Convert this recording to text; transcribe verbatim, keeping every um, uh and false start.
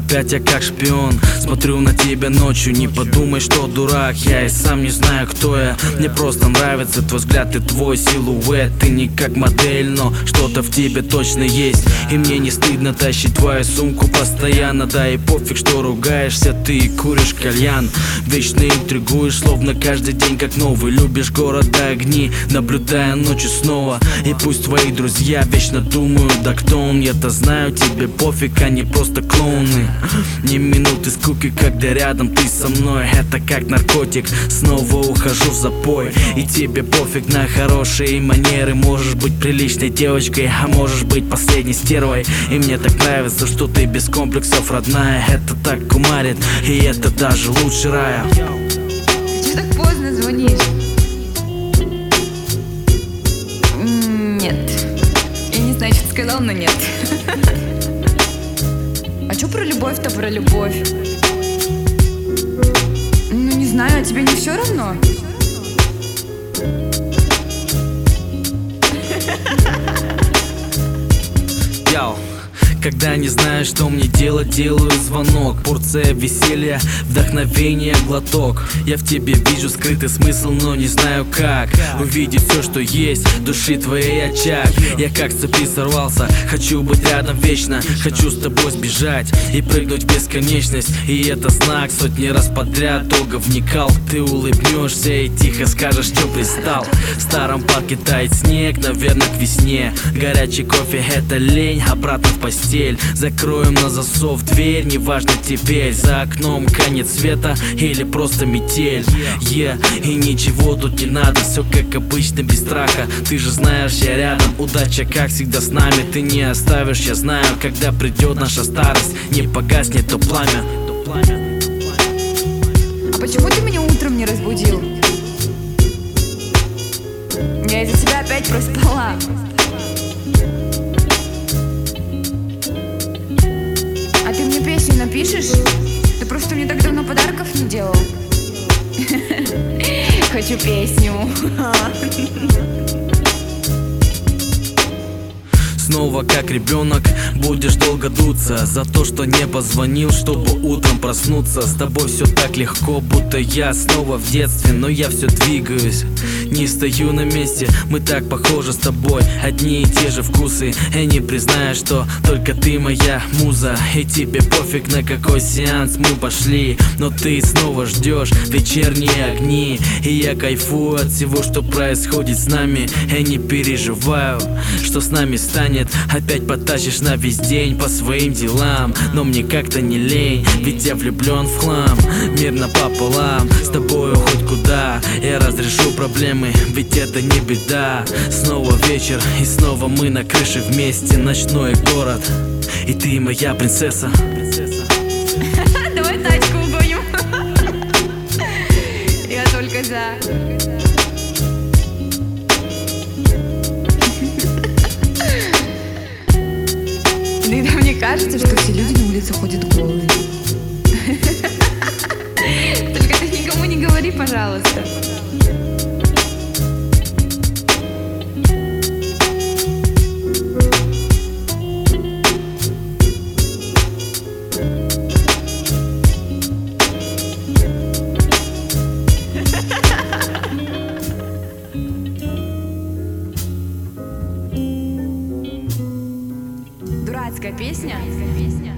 опять я как шпион смотрю на тебя ночью. Не подумай, что дурак, я и сам не знаю, кто я. Мне просто нравится твой взгляд и твой силуэт. Ты не как модель, но что-то в тебе точно есть. И мне не стыдно тащить твою сумку постоянно. Да и пофиг, что ругаешься ты и куришь кальян. Вечно интригуешь, словно каждый день как новый. Любишь город до огни, наблюдая ночью снова. И пусть твои друзья вечно думают, да кто он, я-то знаю, тебе пофиг, они просто клоуны. Ни минуты скуки, когда рядом ты со мной. Это как наркотик, снова ухожу в запой. И тебе пофиг на хорошие манеры. Можешь быть приличной девочкой, а можешь быть последней стервой. И мне так нравится, что ты без комплексов, родная. Это так кумарит, и это даже лучше рая. Ты чё так поздно звонишь? Нет. Я не знаю, что ты сказал, но нет. А чё про любовь-то, про любовь? Ну не знаю, а тебе не все равно? Яу. Когда не знаю, что мне делать, делаю звонок. Порция веселья, вдохновение, глоток. Я в тебе вижу скрытый смысл, но не знаю как увидеть все, что есть в души твоей очаг. Я как с цепи сорвался, хочу быть рядом вечно. Хочу с тобой сбежать и прыгнуть в бесконечность. И это знак, сотни раз подряд долго вникал. Ты улыбнешься и тихо скажешь, что пристал. В старом парке тает снег, наверное, к весне. Горячий кофе — это лень, обратно в постель. Закроем на засов дверь, неважно теперь. За окном конец света или просто метель. Yeah. И ничего тут не надо, все как обычно, без страха. Ты же знаешь, я рядом, удача как всегда с нами. Ты не оставишь, я знаю, когда придет наша старость. Не погаснет то пламя. А почему ты меня утром не разбудил? Я из-за тебя опять проспала. А ты мне песню напишешь? Ты просто мне так давно подарков не делал. Хочу песню. Снова как ребенок будешь долго дуться за то, что не позвонил, чтобы утром проснуться. С тобой все так легко, будто я снова в детстве. Но я все двигаюсь, не стою на месте. Мы так похожи с тобой, одни и те же вкусы. И не признаю, что только ты моя муза. И тебе пофиг, на какой сеанс мы пошли. Но ты снова ждешь вечерние огни. И я кайфую от всего, что происходит с нами. И не переживаю, что с нами станет. Опять потащишь на весь день по своим делам. Но мне как-то не лень, ведь я влюблен в хлам. Мир напополам, с тобою хоть куда. Я разрешу проблемы, ведь это не беда. Снова вечер, и снова мы на крыше вместе. Ночной город, и ты моя принцесса. Давай тачку угоним. Я только за. Иногда мне кажется, что все люди на улице ходят голые. Только ты никому не говори, пожалуйста. Дурацкая песня.